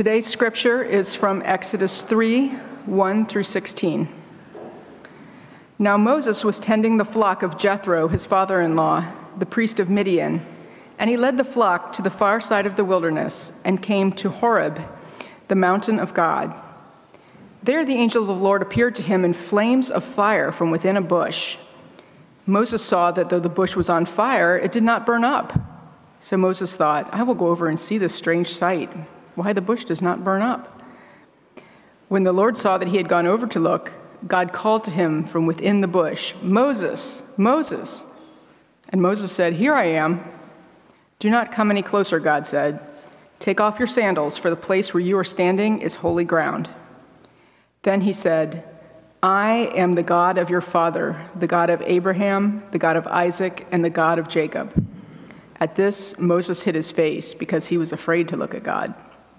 Today's scripture is from Exodus 3, 1 through 16. Now Moses was tending the flock of Jethro, his father-in-law, the priest of Midian, and he led the flock to the far side of the wilderness and came to Horeb, the mountain of God. There the angel of the Lord appeared to him in flames of fire from within a bush. Moses saw that though the bush was on fire, it did not burn up. So Moses thought, I will go over and see this strange sight, why the bush does not burn up. When the Lord saw that he had gone over to look, God called to him from within the bush, Moses, Moses. And Moses said, Here I am. Do not come any closer, God said. Take off your sandals, for the place where you are standing is holy ground. Then he said, I am the God of your father, the God of Abraham, the God of Isaac, and the God of Jacob. At this, Moses hid his face because he was afraid to look at God.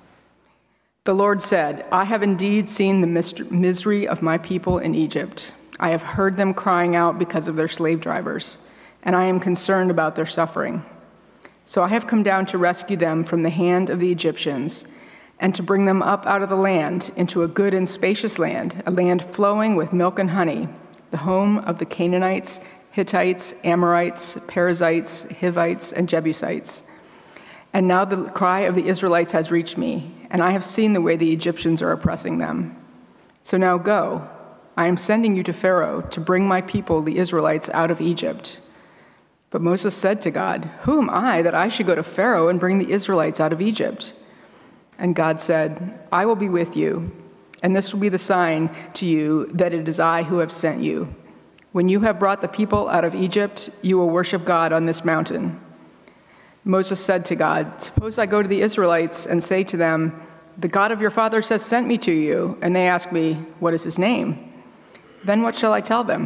The Lord said, I have indeed seen the misery of my people in Egypt. I have heard them crying out because of their slave drivers, and I am concerned about their suffering. So I have come down to rescue them from the hand of the Egyptians and to bring them up out of the land into a good and spacious land, a land flowing with milk and honey, the home of the Canaanites, Hittites, Amorites, Perizzites, Hivites, and Jebusites. And now the cry of the Israelites has reached me, and I have seen the way the Egyptians are oppressing them. So now go, I am sending you to Pharaoh to bring my people, the Israelites, out of Egypt. But Moses said to God, Who am I that I should go to Pharaoh and bring the Israelites out of Egypt? And God said, I will be with you, and this will be the sign to you that it is I who have sent you. When you have brought the people out of Egypt, you will worship God on this mountain. Moses said to God, Suppose I go to the Israelites and say to them, The God of your fathers has sent me to you, and they ask me, What is his name? Then what shall I tell them?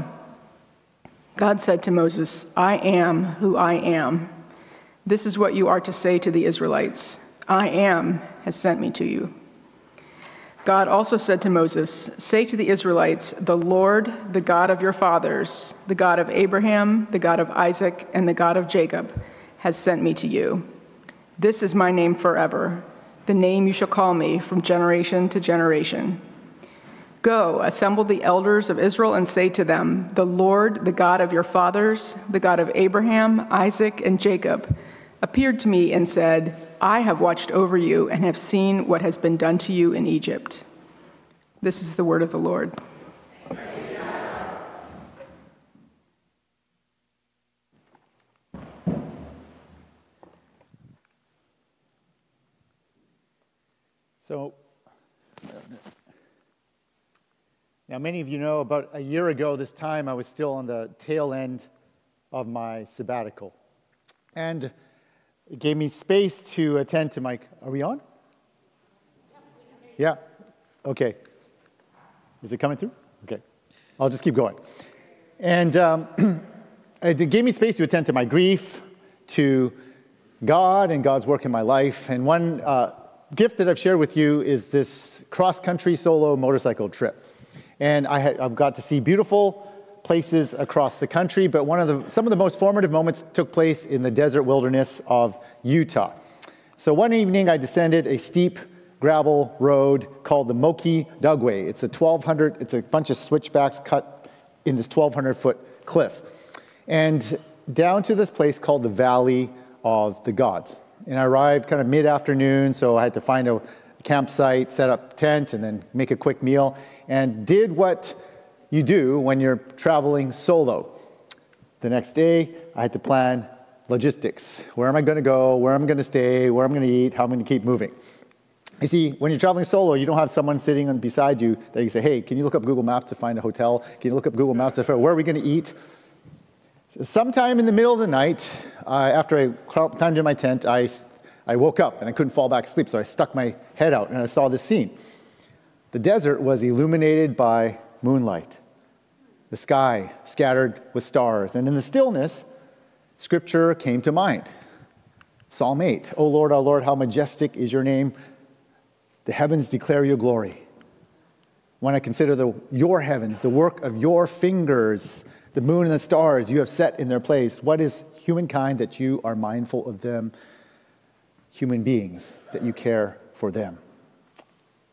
God said to Moses, I am who I am. This is what you are to say to the Israelites. I am has sent me to you. God also said to Moses, Say to the Israelites, The Lord, the God of your fathers, the God of Abraham, the God of Isaac, and the God of Jacob, has sent me to you. This is my name forever, the name you shall call me from generation to generation. Go, assemble the elders of Israel and say to them, The Lord, the God of your fathers, the God of Abraham, Isaac, and Jacob, appeared to me and said, I have watched over you and have seen what has been done to you in Egypt. This is the word of the Lord. So, now many of you know about a year ago this time I was still on the tail end of my sabbatical. And it gave me space to attend to my, are we on? Yeah, okay. Is it coming through? Okay, I'll just keep going. And it gave me space to attend to my grief, to God and God's work in my life. And one gift that I've shared with you is this cross-country solo motorcycle trip. And I've got to see beautiful places across the country, but some of the most formative moments took place in the desert wilderness of Utah. So one evening I descended a steep gravel road called the Moki Dugway. It's a bunch of switchbacks cut in this 1,200-foot cliff. And down to this place called the Valley of the Gods. And I arrived kind of mid-afternoon, so I had to find a campsite, set up a tent, and then make a quick meal, and did what you do when you're traveling solo. The next day, I had to plan logistics. Where am I going to go? Where am I going to stay? Where am I going to eat? How am I going to keep moving? You see, when you're traveling solo, you don't have someone sitting beside you that you say, hey, can you look up Google Maps to find a hotel? Can you look up Google Maps to find where are we going to eat? So sometime in the middle of the night, after I climbed in my tent, I woke up and I couldn't fall back asleep, so I stuck my head out and I saw this scene. The desert was illuminated by moonlight, the sky scattered with stars, and in the stillness, scripture came to mind. Psalm 8, O Lord, our Lord, how majestic is your name. The heavens declare your glory. When I consider your heavens, the work of your fingers, the moon and the stars you have set in their place, what is humankind that you are mindful of them? Human beings, that you care for them.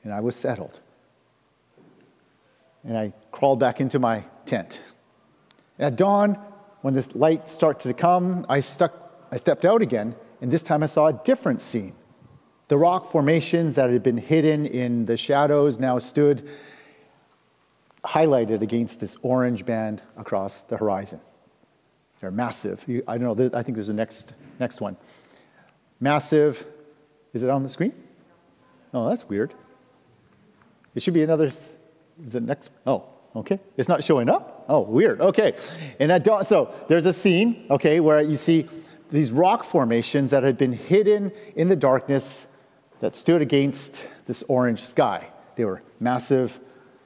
and I was settled. And I crawled back into my tent. At dawn, when the light started to come, I stepped out again, and this time I saw a different scene. The rock formations that had been hidden in the shadows now stood highlighted against this orange band across the horizon. They're massive. I don't know, I think there's a next one. Massive. Is it on the screen? Oh, that's weird. It should be another. Is it next? Oh, okay. It's not showing up? Oh, weird. Okay. And at dawn, so there's a scene, okay, where you see these rock formations that had been hidden in the darkness that stood against this orange sky. They were massive,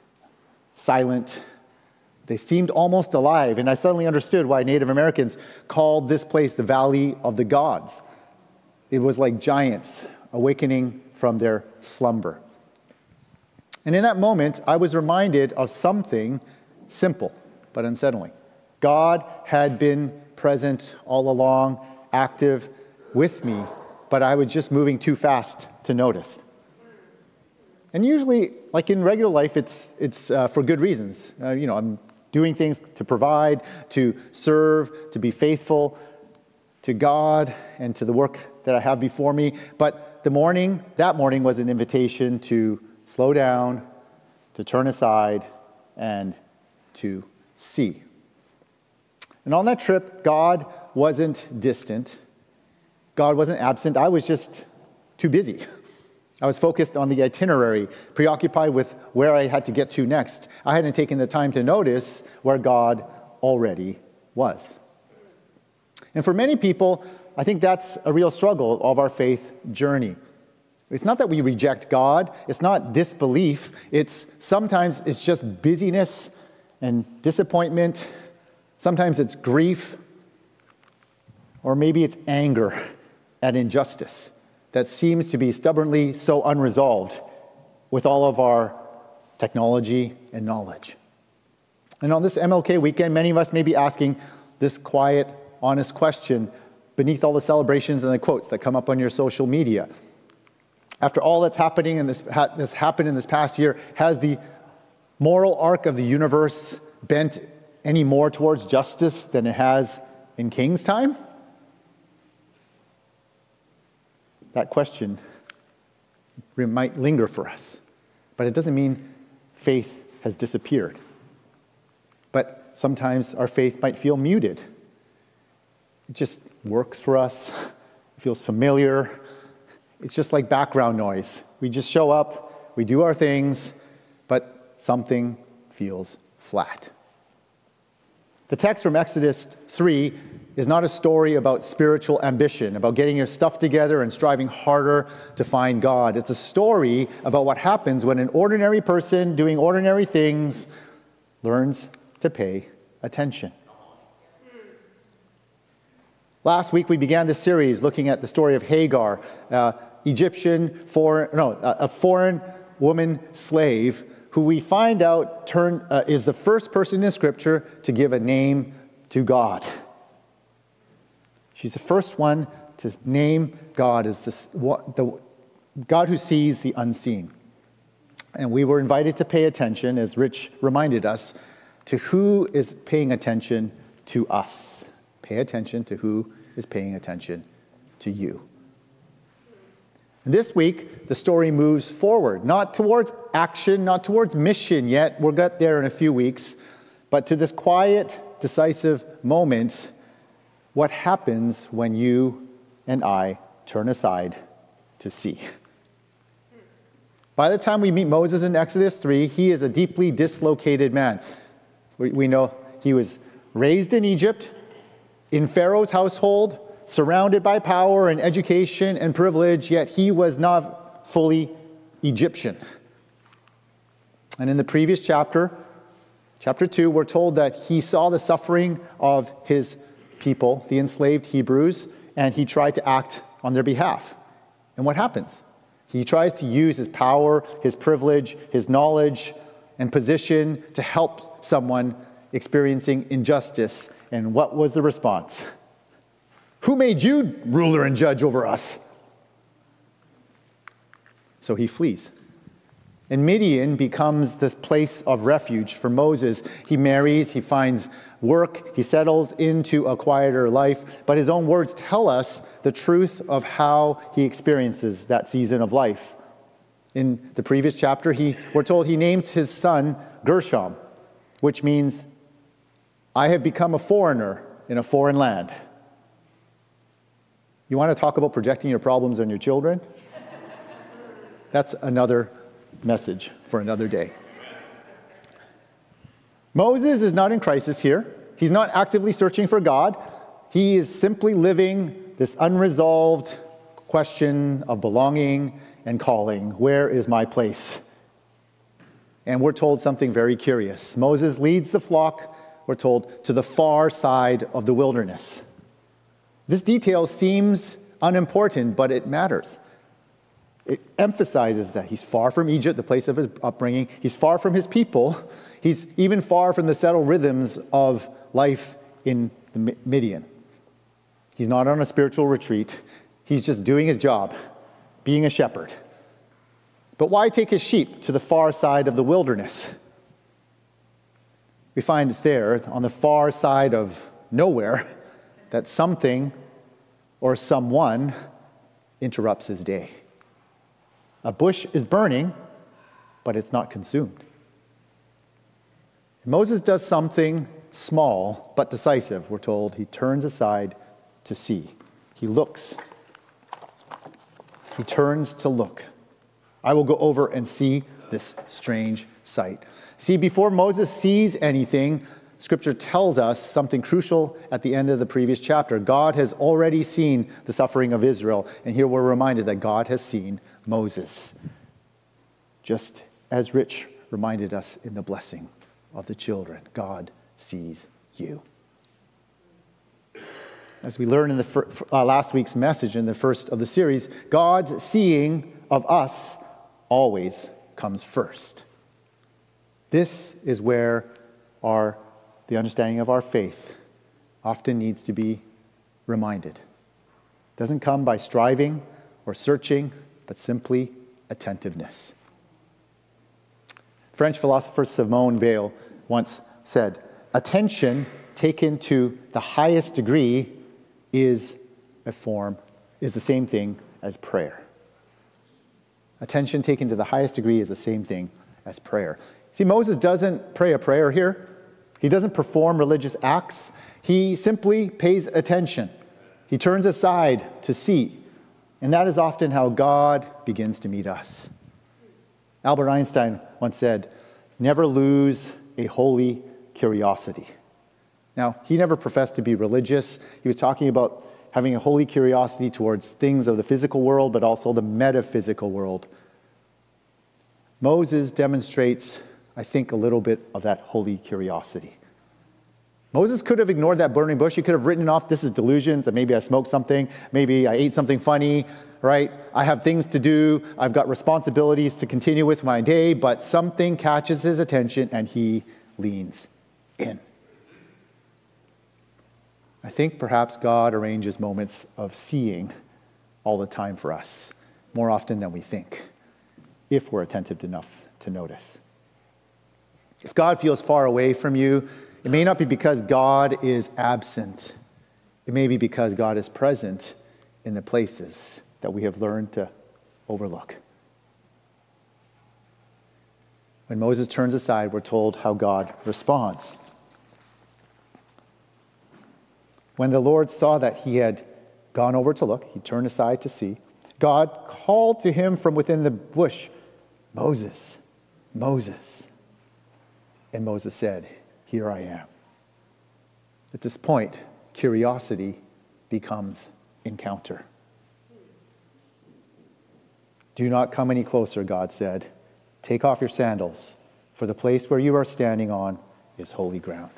silent. They seemed almost alive, and I suddenly understood why Native Americans called this place the Valley of the Gods. It was like giants awakening from their slumber. And in that moment, I was reminded of something simple but unsettling. God had been present all along, active with me, but I was just moving too fast to notice. And usually, like in regular life, it's for good reasons. I'm doing things to provide, to serve, to be faithful to God and to the work that I have before me. But that morning was an invitation to slow down, to turn aside, and to see. And on that trip, God wasn't distant. God wasn't absent. I was just too busy. I was focused on the itinerary, preoccupied with where I had to get to next. I hadn't taken the time to notice where God already was. And for many people, I think that's a real struggle of our faith journey. It's not that we reject God. It's not disbelief. Sometimes it's just busyness and disappointment. Sometimes it's grief. Or maybe it's anger at injustice that seems to be stubbornly so unresolved with all of our technology and knowledge. And on this MLK weekend, many of us may be asking this quiet, honest question beneath all the celebrations and the quotes that come up on your social media. After all that's happening and this happened in this past year, has the moral arc of the universe bent any more towards justice than it has in King's time? That question might linger for us, but it doesn't mean faith has disappeared. But sometimes our faith might feel muted. It just works for us. It feels familiar. It's just like background noise. We just show up, we do our things, but something feels flat. The text from Exodus 3 is not a story about spiritual ambition, about getting your stuff together and striving harder to find God. It's a story about what happens when an ordinary person doing ordinary things learns to pay attention. Last week we began this series looking at the story of Hagar, a foreign woman slave who we find out is the first person in Scripture to give a name to God. She's the first one to name God as the God who sees the unseen. And we were invited to pay attention, as Rich reminded us, to who is paying attention to us. Pay attention to who is paying attention to you. And this week, the story moves forward, not towards action, not towards mission yet. We'll get there in a few weeks. But to this quiet, decisive moment, what happens when you and I turn aside to see? By the time we meet Moses in Exodus 3, he is a deeply dislocated man. We know he was raised in Egypt, in Pharaoh's household, surrounded by power and education and privilege, yet he was not fully Egyptian. And in the previous chapter 2, we're told that he saw the suffering of his people, the enslaved Hebrews, and he tried to act on their behalf. And what happens? He tries to use his power, his privilege, his knowledge, and position to help someone experiencing injustice. And what was the response? Who made you ruler and judge over us? So he flees. And Midian becomes this place of refuge for Moses. He marries, he finds work, he settles into a quieter life, but his own words tell us the truth of how he experiences that season of life. In the previous chapter, we're told he names his son Gershom, which means, I have become a foreigner in a foreign land. You want to talk about projecting your problems on your children? That's another message for another day. Moses is not in crisis here. He's not actively searching for God. He is simply living this unresolved question of belonging and calling. Where is my place? And we're told something very curious. Moses leads the flock, we're told, to the far side of the wilderness. This detail seems unimportant, but it matters. It emphasizes that he's far from Egypt, the place of his upbringing. He's far from his people. He's even far from the settled rhythms of life in the Midian. He's not on a spiritual retreat. He's just doing his job, being a shepherd. But why take his sheep to the far side of the wilderness? We find it's there, on the far side of nowhere, that something or someone interrupts his day. A bush is burning, but it's not consumed. Moses does something small but decisive, we're told. He turns aside to see. He looks. He turns to look. I will go over and see this strange sight. See, before Moses sees anything, Scripture tells us something crucial at the end of the previous chapter. God has already seen the suffering of Israel, and here we're reminded that God has seen Moses, just as Rich reminded us in the blessing of the children. God sees you. As we learned in the last week's message in the first of the series, God's seeing of us always comes first. This is where the understanding of our faith often needs to be reminded. It doesn't come by striving or searching, but simply attentiveness. French philosopher Simone Weil once said, attention taken to the highest degree is the same thing as prayer. Attention taken to the highest degree is the same thing as prayer. See, Moses doesn't pray a prayer here. He doesn't perform religious acts. He simply pays attention. He turns aside to see. And that is often how God begins to meet us. Albert Einstein once said, never lose a holy curiosity. Now, he never professed to be religious. He was talking about having a holy curiosity towards things of the physical world, but also the metaphysical world. Moses demonstrates, I think, a little bit of that holy curiosity. Moses could have ignored that burning bush. He could have written off, this is delusions, and maybe I smoked something, maybe I ate something funny, right? I have things to do, I've got responsibilities to continue with my day, but something catches his attention and he leans in. I think perhaps God arranges moments of seeing all the time for us, more often than we think, if we're attentive enough to notice. If God feels far away from you, it may not be because God is absent. It may be because God is present in the places that we have learned to overlook. When Moses turns aside, we're told how God responds. When the Lord saw that he had gone over to look, he turned aside to see. God called to him from within the bush, Moses, Moses. And Moses said, here I am. At this point, curiosity becomes encounter. Do not come any closer, God said. Take off your sandals, for the place where you are standing on is holy ground.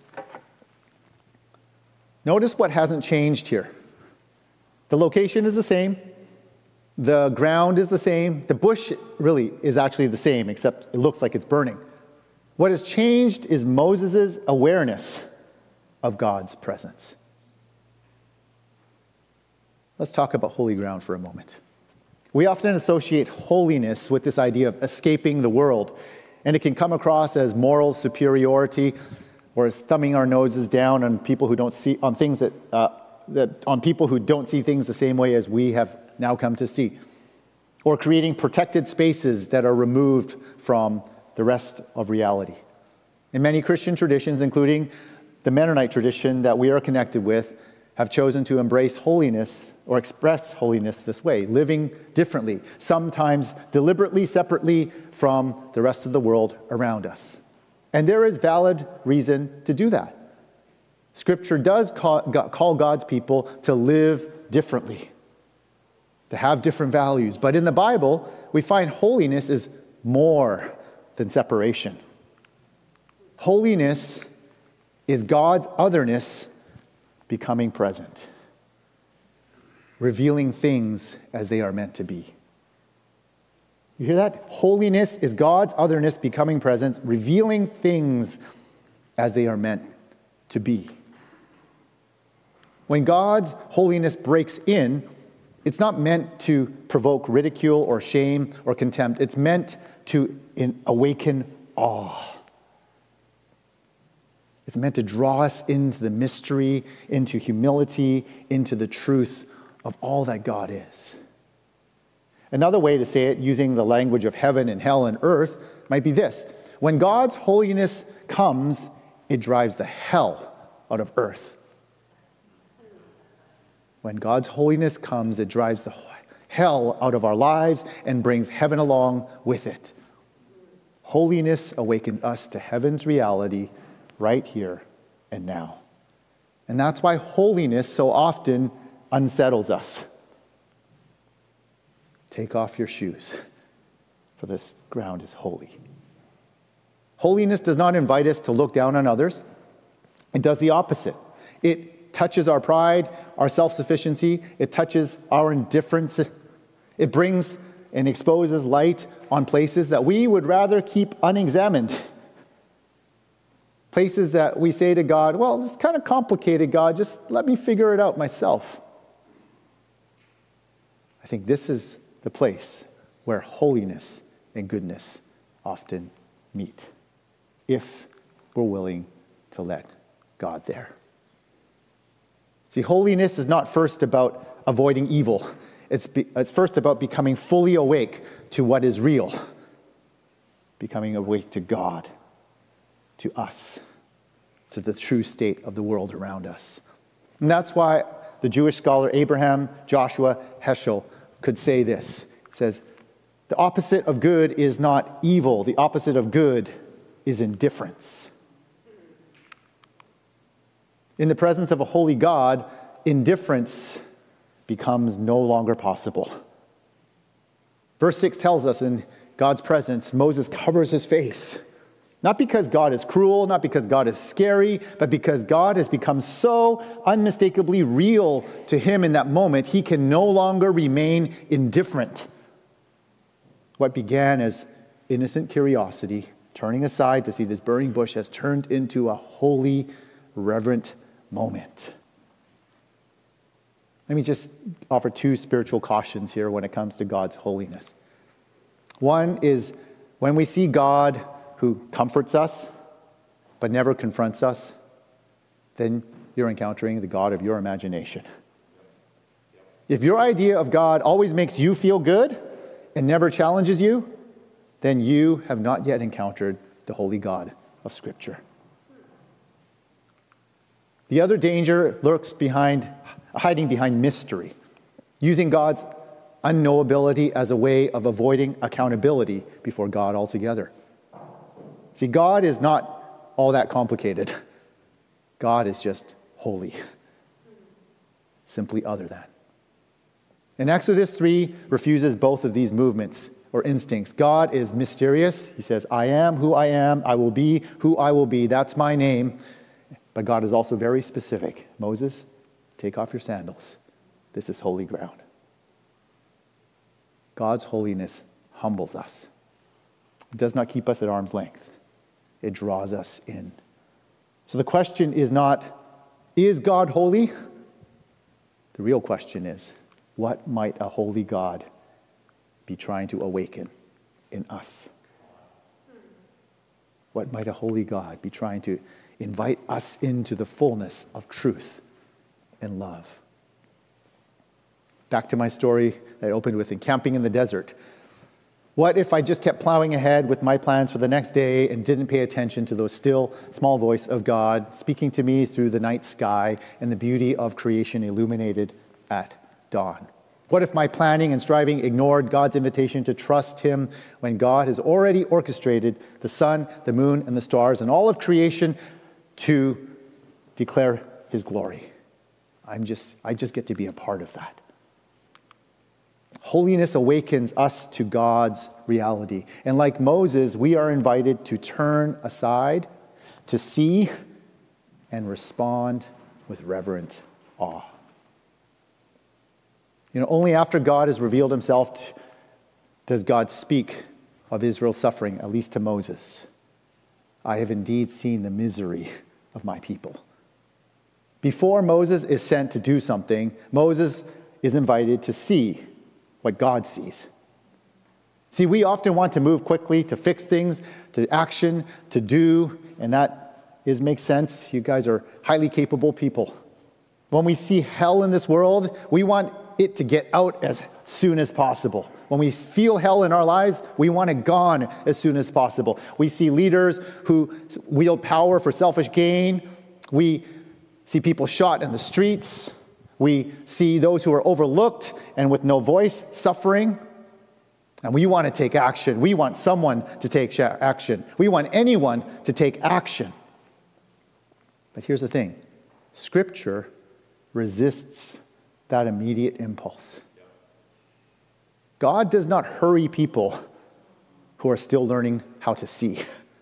Notice what hasn't changed here. The location is the same. The ground is the same. The bush really is actually the same, except it looks like it's burning. What has changed is Moses' awareness of God's presence. Let's talk about holy ground for a moment. We often associate holiness with this idea of escaping the world, and it can come across as moral superiority or as thumbing our noses down on people who don't see on things on people who don't see things the same way as we have now come to see, or creating protected spaces that are removed from the rest of reality. In many Christian traditions, including the Mennonite tradition that we are connected with, have chosen to embrace holiness or express holiness this way, living differently, sometimes deliberately separately from the rest of the world around us. And there is valid reason to do that. Scripture does call God's people to live differently, to have different values. But in the Bible, we find holiness is more than separation. Holiness is God's otherness becoming present, revealing things as they are meant to be. You hear that? Holiness is God's otherness becoming present, revealing things as they are meant to be. When God's holiness breaks in, it's not meant to provoke ridicule or shame or contempt. It's meant to awaken awe. It's meant to draw us into the mystery, into humility, into the truth of all that God is. Another way to say it, using the language of heaven and hell and earth, might be this. When God's holiness comes, it drives the hell out of earth. When God's holiness comes, it drives the hell out of our lives and brings heaven along with it. Holiness awakens us to heaven's reality right here and now. And that's why holiness so often unsettles us. Take off your shoes, for this ground is holy. Holiness does not invite us to look down on others. It does the opposite. It touches our pride, our self-sufficiency. It touches our indifference. It brings and exposes light on places that we would rather keep unexamined. Places that we say to God, well, this is kind of complicated, God. Just let me figure it out myself. I think this is the place where holiness and goodness often meet, if we're willing to let God there. See, holiness is not first about avoiding evil. It's first about becoming fully awake to what is real, becoming awake to God, to us, to the true state of the world around us. And that's why the Jewish scholar Abraham Joshua Heschel could say this. He says, the opposite of good is not evil. The opposite of good is indifference. In the presence of a holy God, indifference becomes no longer possible. Verse 6 tells us in God's presence, Moses covers his face. Not because God is cruel, not because God is scary, but because God has become so unmistakably real to him in that moment, he can no longer remain indifferent. What began as innocent curiosity, turning aside to see this burning bush, has turned into a holy, reverent moment. Let me just offer two spiritual cautions here when it comes to God's holiness. One is when we see God who comforts us but never confronts us, then you're encountering the God of your imagination. If your idea of God always makes you feel good and never challenges you, then you have not yet encountered the holy God of Scripture. The other danger lurks hiding behind mystery, using God's unknowability as a way of avoiding accountability before God altogether. See, God is not all that complicated. God is just holy. Simply other than. And Exodus 3 refuses both of these movements or instincts. God is mysterious. He says, I am who I am. I will be who I will be. That's my name. But God is also very specific. Moses, take off your sandals. This is holy ground. God's holiness humbles us. It does not keep us at arm's length. It draws us in. So the question is not, is God holy? The real question is, what might a holy God be trying to awaken in us? What might a holy God be trying to invite us into the fullness of truth and love? Back to my story that I opened with, camping in the desert. What if I just kept plowing ahead with my plans for the next day and didn't pay attention to those still small voice of God speaking to me through the night sky and the beauty of creation illuminated at dawn? What if my planning and striving ignored God's invitation to trust him when God has already orchestrated the sun, the moon, and the stars and all of creation to declare his glory? I just get to be a part of that. Holiness awakens us to God's reality. And like Moses, we are invited to turn aside, to see, and respond with reverent awe. Only after God has revealed himself does God speak of Israel's suffering, at least to Moses. I have indeed seen the misery of my people. Before Moses is sent to do something, Moses is invited to see what God sees. See, we often want to move quickly, to fix things, to action, to do, and that makes sense. You guys are highly capable people. When we see hell in this world, we want it to get out as soon as possible. When we feel hell in our lives, we want it gone as soon as possible. We see leaders who wield power for selfish gain. We see people shot in the streets. We see those who are overlooked and with no voice suffering. And we want to take action. We want someone to take action. We want anyone to take action. But here's the thing. Scripture resists that immediate impulse. God does not hurry people who are still learning how to see.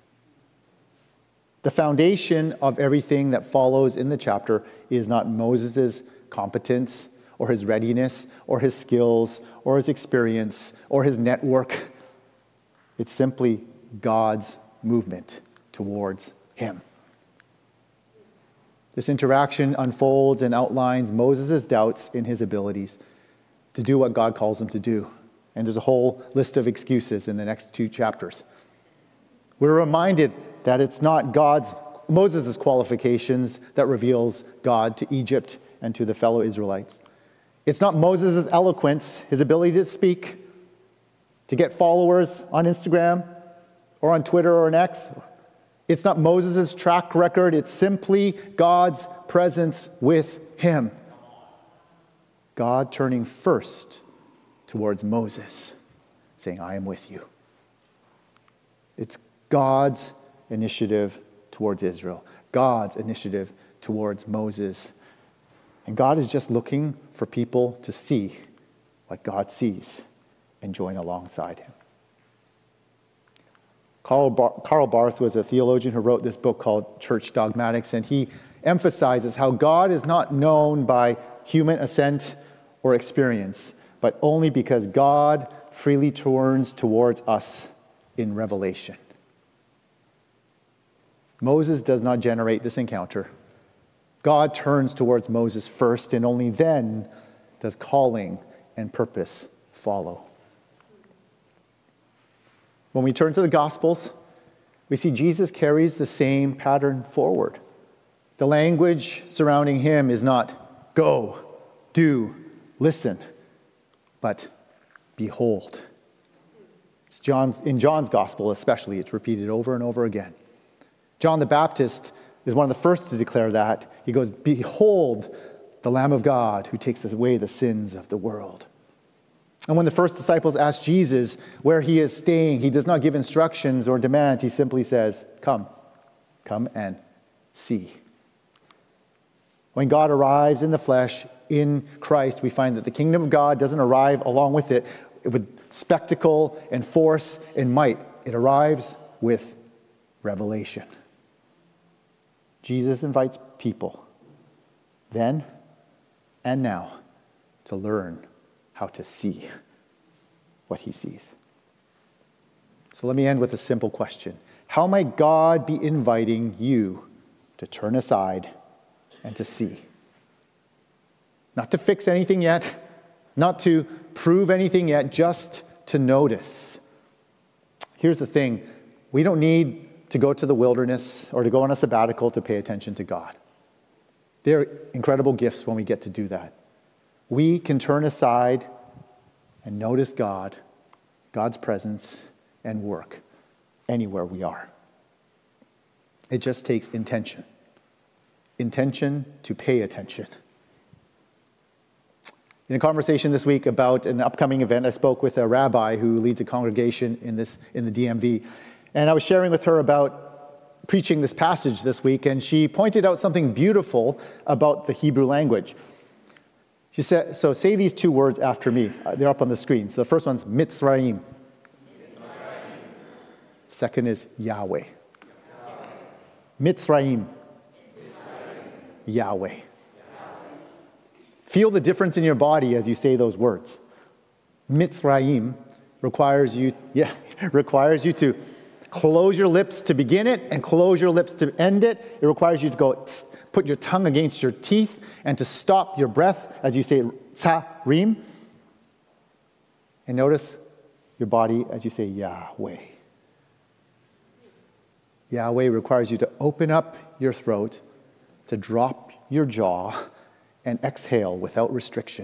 The foundation of everything that follows in the chapter is not Moses' competence or his readiness or his skills or his experience or his network. It's simply God's movement towards him. This interaction unfolds and outlines Moses' doubts in his abilities to do what God calls him to do. And there's a whole list of excuses in the next 2 chapters. We're reminded that it's not Moses' qualifications that reveals God to Egypt and to the fellow Israelites. It's not Moses' eloquence, his ability to speak, to get followers on Instagram or on Twitter or on X. It's not Moses' track record. It's simply God's presence with him. God turning first towards Moses, saying, I am with you. It's God's initiative towards Israel, God's initiative towards Moses. And God is just looking for people to see what God sees and join alongside him. Karl Barth was a theologian who wrote this book called Church Dogmatics, and he emphasizes how God is not known by human assent or experience, but only because God freely turns towards us in revelation. Moses does not generate this encounter. God turns towards Moses first, and only then does calling and purpose follow. When we turn to the Gospels, we see Jesus carries the same pattern forward. The language surrounding him is not go, do, listen, but behold. In John's Gospel especially, it's repeated over and over again. John the Baptist is one of the first to declare that. He goes, behold the Lamb of God who takes away the sins of the world. And when the first disciples ask Jesus where he is staying, he does not give instructions or demands. He simply says, come and see. When God arrives in the flesh, in Christ, we find that the kingdom of God doesn't arrive along with it with spectacle and force and might. It arrives with revelation. Jesus invites people then and now to learn how to see what he sees. So let me end with a simple question. How might God be inviting you to turn aside and to see? Not to fix anything yet, not to prove anything yet, just to notice. Here's the thing. We don't need to go to the wilderness or to go on a sabbatical to pay attention to God. They're incredible gifts when we get to do that. We can turn aside and notice God, God's presence, and work anywhere we are. It just takes intention. Intention to pay attention. In a conversation this week about an upcoming event, I spoke with a rabbi who leads a congregation in the DMV. And I was sharing with her about preaching this passage this week, and she pointed out something beautiful about the Hebrew language. She said, so say these two words after me. They're up on the screen. So the first one's Mitzrayim. Second is Yahweh. Mitzrayim. Yahweh. Feel the difference in your body as you say those words. Mitzrayim requires you to close your lips to begin it and close your lips to end it. It requires you to go put your tongue against your teeth and to stop your breath as you say tsarim. And notice your body as you say Yahweh. Yahweh requires you to open up your throat, to drop your jaw, and exhale without restriction.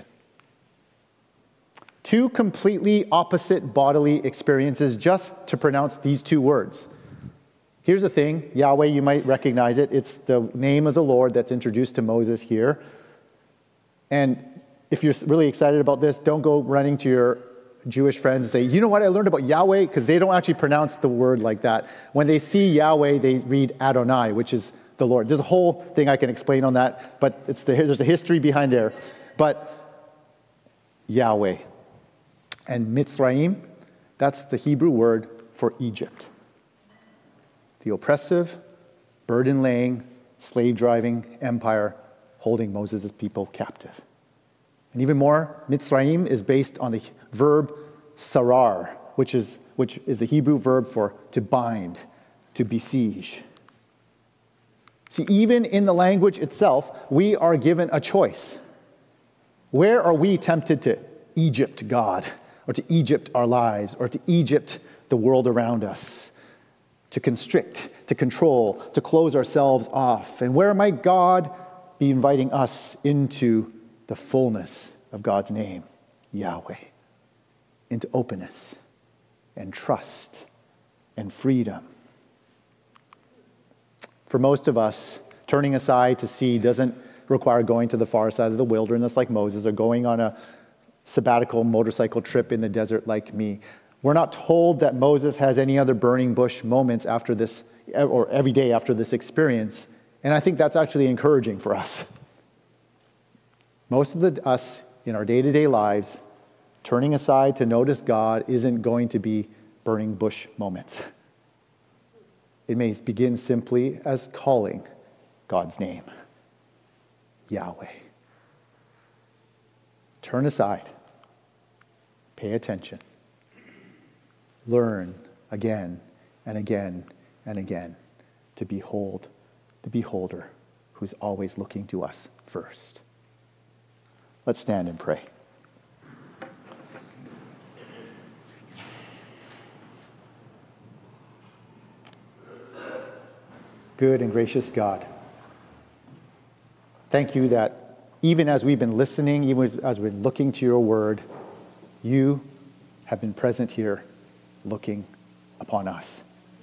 Two completely opposite bodily experiences just to pronounce these two words. Here's the thing, Yahweh, you might recognize it. It's the name of the Lord that's introduced to Moses here. And if you're really excited about this, don't go running to your Jewish friends and say, you know what I learned about Yahweh? Because they don't actually pronounce the word like that. When they see Yahweh, they read Adonai, which is the Lord. There's a whole thing I can explain on that, but there's a history behind there. But Yahweh. And Mitzrayim, that's the Hebrew word for Egypt. The oppressive, burden-laying, slave-driving empire holding Moses' people captive. And even more, Mitzrayim is based on the verb sarar, which is the Hebrew verb for to bind, to besiege. See, even in the language itself, we are given a choice. Where are we tempted to Egypt God, or to Egypt our lives, or to Egypt the world around us? To constrict, to control, to close ourselves off. And where might God be inviting us into the fullness of God's name, Yahweh, into openness and trust and freedom? For most of us, turning aside to sea doesn't require going to the far side of the wilderness like Moses or going on a sabbatical motorcycle trip in the desert like me. We're not told that Moses has any other burning bush moments after this, or every day after this experience. And I think that's actually encouraging for us. Most of us in our day-to-day lives, turning aside to notice God isn't going to be burning bush moments. It may begin simply as calling God's name, Yahweh. Turn aside. Pay attention. Learn again and again and again to behold the beholder who's always looking to us first. Let's stand and pray. Good and gracious God, thank you that even as we've been listening, even as we've been looking to your word, you have been present here looking upon us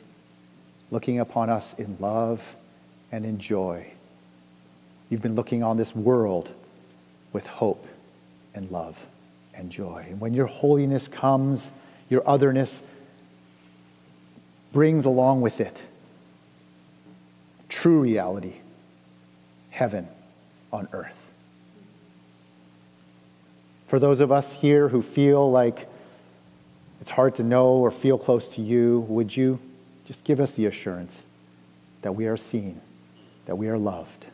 in love and in joy. You've been looking on this world with hope and love and joy. And when your holiness comes, your otherness brings along with it true reality, heaven on earth. For those of us here who feel like it's hard to know or feel close to you, would you just give us the assurance that we are seen, that we are loved?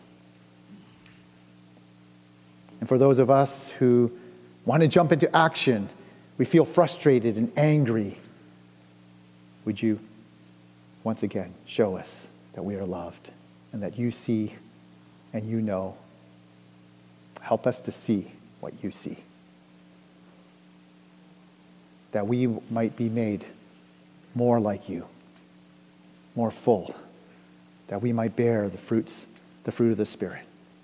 And for those of us who want to jump into action, we feel frustrated and angry, would you once again show us that we are loved and that you see and you know? Help us to see what you see. that we might be made more like you, more full, that we might bear the fruit of the Spirit,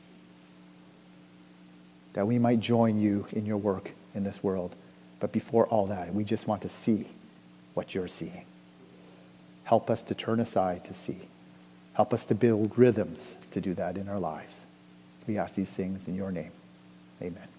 that we might join you in your work in this world. But before all that, we just want to see what you're seeing. Help us to turn aside to see. Help us to build rhythms to do that in our lives. We ask these things in your name. Amen.